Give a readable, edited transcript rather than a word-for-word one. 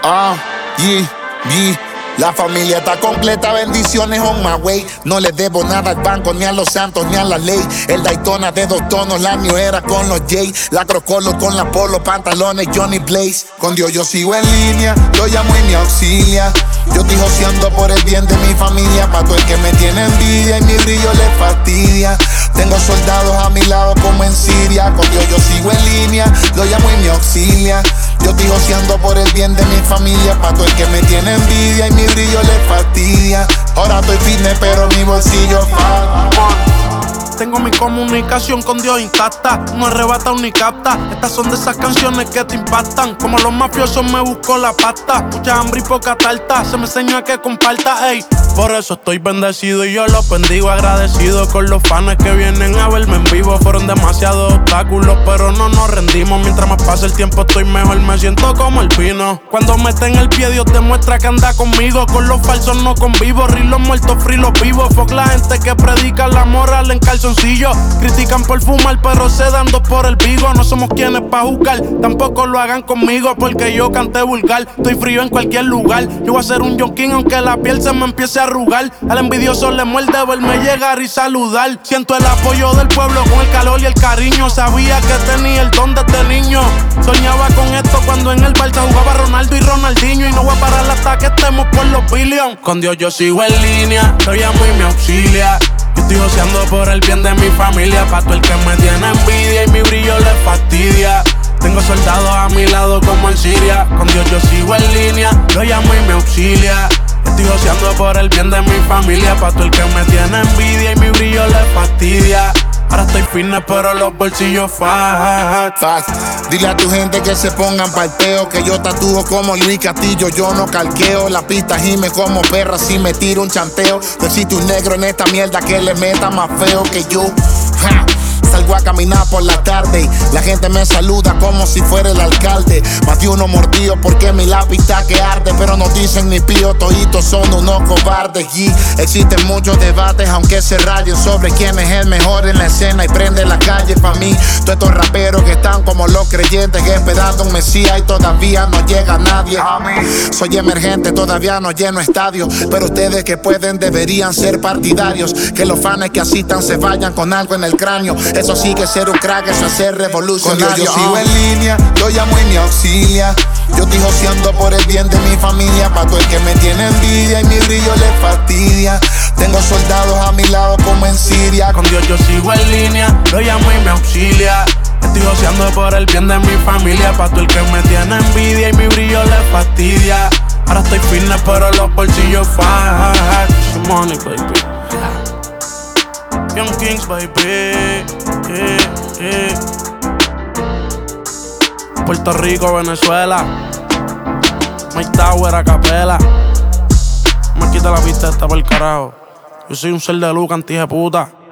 Yeah, yeah. La familia está completa, bendiciones on my way. No le debo nada al banco, ni a los santos, ni a la ley. El Daytona de 2 tonos, la New Era con los J. La Crocolo con la Polo, pantalones Johnny Blaze. Con Dios yo sigo en línea, lo llamo y me auxilia. Yo estoy joseando por el bien de mi familia. Pa' todo el que me tiene envidia y mi brillo le fastidia. Tengo soldados a mi lado como en Siria. Con Dios yo sigo en línea, lo llamo y me auxilia. Yo estoy joseando por el bien de mi familia. Pa' todo el que me tiene envidia y mi brillo le fastidia. Ahora estoy fitness pero mi bolsillo falta. Tengo mi comunicación con Dios intacta, no arrebata ni capta. Estas son de esas canciones que te impactan. Como los mafiosos me busco la pasta. Mucha hambre y poca tarta, se me enseñó a que comparta, ey. Por eso estoy bendecido y yo los bendigo. Agradecido con los fans que vienen a verme en vivo. Fueron demasiados obstáculos, pero no nos rendimos. Mientras más pasa el tiempo estoy mejor, me siento como el pino. Cuando meten el pie Dios demuestra que anda conmigo. Con los falsos no convivo, ri los muertos, free los vivos. Fuck la gente que predica la moral en calzoncillo. Critican por fumar, pero se dan dos por el vigo. No somos quienes pa' juzgar, tampoco lo hagan conmigo, porque yo canté vulgar. Estoy frío en cualquier lugar. Yo voy a ser un John King aunque la piel se me empiece a arrugar. Al envidioso le muerde verme llegar y saludar. Siento el apoyo del pueblo con el calor y el cariño. Sabía que tenía el don desde niño. Soñaba con esto cuando en el Barça jugaba Ronaldo y Ronaldinho. Y no voy a parar hasta que estemos por los billions. Con Dios yo sigo en línea, lo llamo y me auxilia. Yo estoy joseando por el bien de mi familia. Pa' todo el que me tiene envidia y mi brillo le fastidia. Tengo soldados a mi lado como en Siria. Con Dios yo sigo en línea, lo llamo y me auxilia. Estoy joseando por el bien de mi familia. Pa' todo el que me tiene envidia y mi brillo le fastidia. Ahora estoy fitness pero los bolsillos fat. Dile a tu gente que se pongan palpeo, que yo tatúo como Luis Castillo, yo no calqueo. La pista gime como perra si me tiro un chanteo. No existe un negro en esta mierda que le meta más feo que yo. Salgo a caminar por la tarde, la gente me saluda como si fuera el alcalde. Más de uno mordido porque mi lápiz está que arde, pero no dicen ni pío, toditos son unos cobardes. Y existen muchos debates, aunque se rayen sobre quién es el mejor en la escena y prende la calle. Pa' mí, todos estos raperos que están como los creyentes, esperando un mesías y todavía no llega nadie. Soy emergente, todavía no lleno estadios, pero ustedes que pueden deberían ser partidarios. Que los fans que asistan se vayan con algo en el cráneo. Eso sí que ser un crack, eso es ser revolucionario. Con Dios yo sigo en línea, lo llamo y me auxilia. Yo estoy joseando por el bien de mi familia. Pa' todo el que me tiene envidia y mi brillo le fastidia. Tengo soldados a mi lado como en Siria. Con Dios yo sigo en línea, lo llamo y me auxilia. Estoy joseando por el bien de mi familia. Pa' todo el que me tiene envidia y mi brillo le fastidia. Ahora estoy fitness pero los bolsillos fat. Money, baby. Young Kings, baby. Yeah. Puerto Rico, Venezuela. Mike Tower, a capela. Me quita la pista esta por el carajo. Yo soy un ser de luz, antijeputa.